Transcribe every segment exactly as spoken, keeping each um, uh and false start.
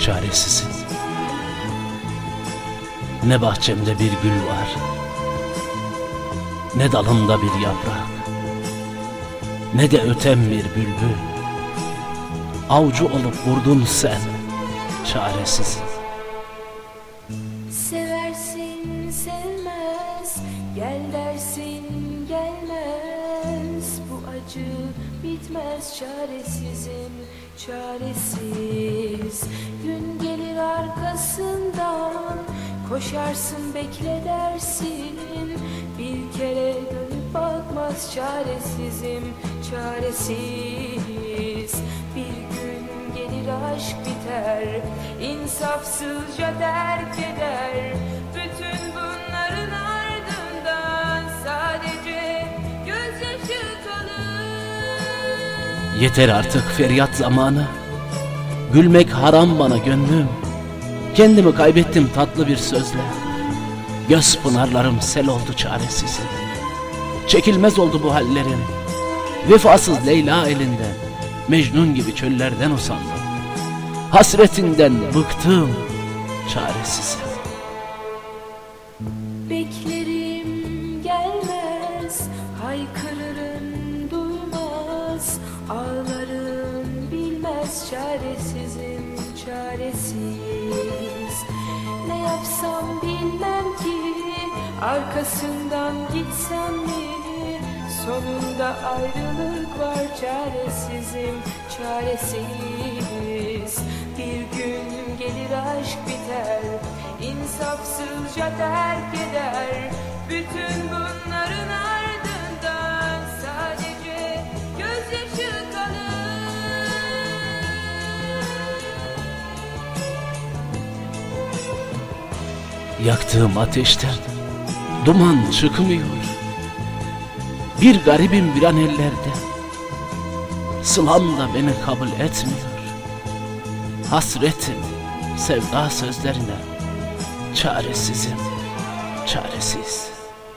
çaresizim. Ne bahçemde bir gül var, ne dalımda bir yaprak, ne de öten bir bülbül. Avcı olup vurdun sen, çaresizim. Seversin sevmez, gel dersin gelmez. Bu acı bitmez, çaresizim, çaresiz. Gün gelir arkasından, koşarsın bekle dersin. Bir kere dönüp bakmaz, çaresizim, çaresiz. Bir gün gelir aşk biter, insafsızca terk eder. Bütün bunların ardından sadece gözyaşı kalır. Yeter artık feryat zamanı, gülmek haram bana gönlüm. Kendimi kaybettim tatlı bir sözle, göz pınarlarım sel oldu çaresizim. Çekilmez oldu bu hallerim, vefasız Leyla elinden, Mecnun gibi çöllerden usandım. Hasretinden bıktım, çaresizim. Beklerim gelmez, haykırırım duymaz, ağlarım bilmez, çaresizim, çaresiz. Ne yapsam bilmem ki, arkasından gitsem mi? Sonunda ayrılık var, çaresizim, çaresiz. Bir gün gelir aşk biter, insafsızca terk eder. Bütün bunların ardından sadece gözyaşı kalır. Yaktığım ateşten duman çıkmıyor. Bir garibim bir an ellerde, sılam da beni kabul etmiyor. Hasretim sevda sözlerine, çaresizim, çaresiz.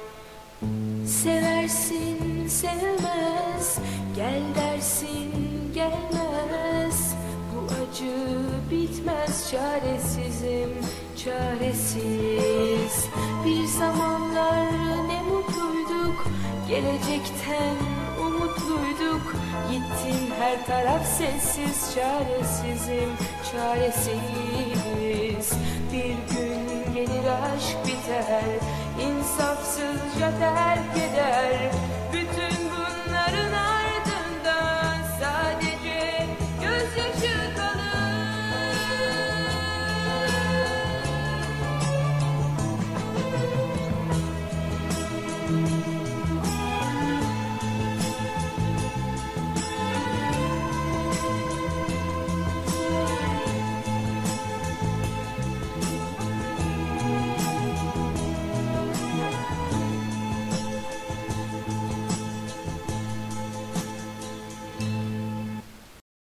Seversin sevmez, gel dersin gelmez. Bu acı bitmez, çaresizim, çaresiz. Bir zamanlar ne mutluyduk, gelecekten umutluyduk. Gittin her taraf sessiz, çaresizim, çaresiz. Bir gün gelir aşk biter, insafsızca terk eder.